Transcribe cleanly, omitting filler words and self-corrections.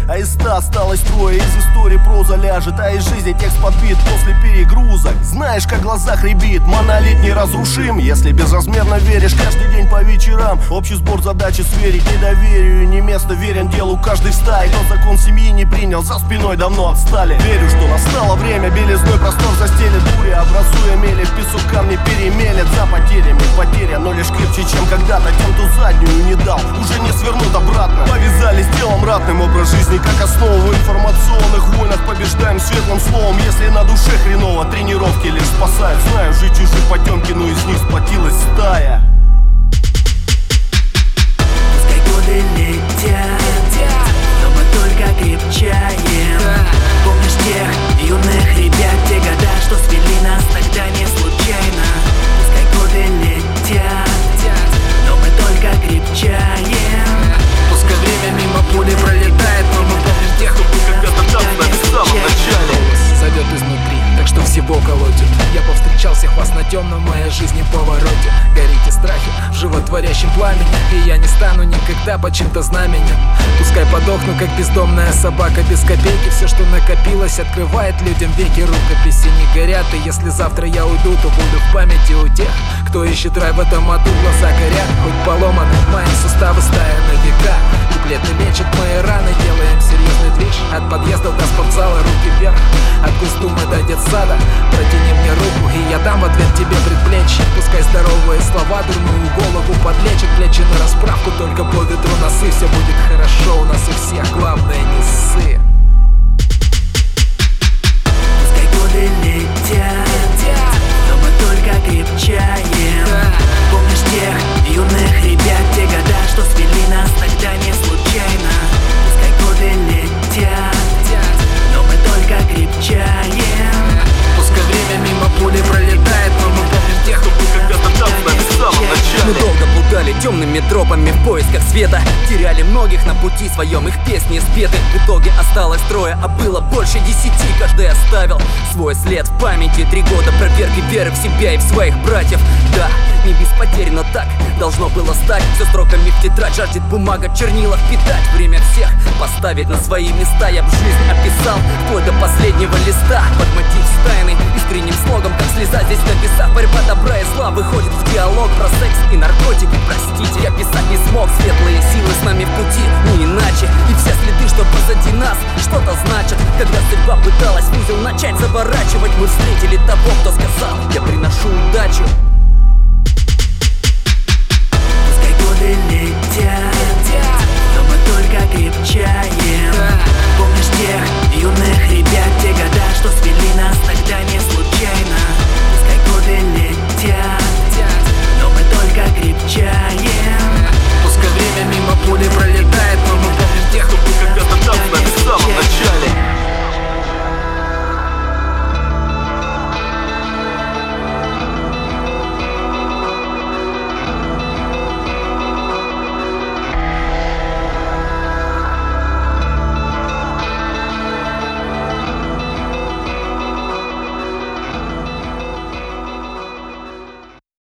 а из 100 осталось трое. Из истории проза ляжет, а из жизни текст подбит после перегрузок. Знаешь, как в глазах рябит, монолит неразрушим. Если безразмерно веришь каждый день по вечерам, общий сбор задачи сверить недоверию не место, верен делу каждый в стае. Кто закон семьи не принял, за спиной давно отстали. Верю, что настало время, белизной простор застелит буря, образуя мели, в песок камни перемелет. За потерями потеря, но лишь крепче, чем когда-то. Тем, кто заднюю не дал, уже не свернут обратно. Повязались делом ратным, образ жизни как основу. В информационных войнах побеждаем светлым словом. Если на душе хреново, тренировки лишь спасают. Знаю, жить чужих потемки, но из них сплотилась стая. Пускай годы летят, но мы только крепчаем. Помнишь тех юных ребят, те года, что свели нас тогда не случайно. Пускай годы летят, но мы только крепчаем. Пускай время мимо пули пролетает, но мы помним тех, кто когда-то там с нами в самом начале. Зовет изнутри, так что всего колотит. Я повстречал всех вас на темном в моей жизни повороте. Горите страхи в животворящем пламени, и я не стану никогда под чьим-то знаменем. Пускай подохну, как бездомная собака без копейки. Все, что накопилось, открывает людям веки. Рукописи не горят, и если завтра я уйду, то буду в памяти у тех, кто ищет рай в этом аду. Глаза горят, хоть поломаны мои суставы, стая на века. Куплеты лечат мои раны, делаем серьезный движ. От подъезда до спортзала руки вверх, от костюма до детсада. Протяни мне руку, и я дам в ответ тебе предплечье. Пускай здоровые слова дурную голову подлечат. Плечи на расправку, только по ветру носы. Все будет хорошо, у нас у всех, главное не ссы. Пускай годы летят, но мы только крепчаем. Помнишь тех юных ребят, те года, что свели нас тогда не случайно. Пускай годы летят, но мы только крепчаем. Пускай время мимо пули пролетает, но мы помним тех, кто когда-то там с нами в самом начале. Мы долго плутали темными тропами в поисках света, теряли многих на пути своем, их песни спеты. В итоге осталось трое, а было больше 10. Каждый оставил свой след в памяти. 3 года проверки веры в себя и в своих братьев. Да, не без потерь, но так должно было стать. Все строками в тетрадь, жаждет бумага, чернила впитать. Время всех поставить на свои места. Я б жизнь описал вплоть до последнего листа. Под мотив стайный, искренним слогом, как слеза здесь на весах. Борьба добра и зла выходит в диалог про секс и наркотики. Простите, я писать не смог, светлые силы с нами в пути, не иначе. И все следы, что позади нас, что-то значат. Когда судьба пыталась в узел начать заворачивать, мы встретили того, кто сказал: я приношу удачу.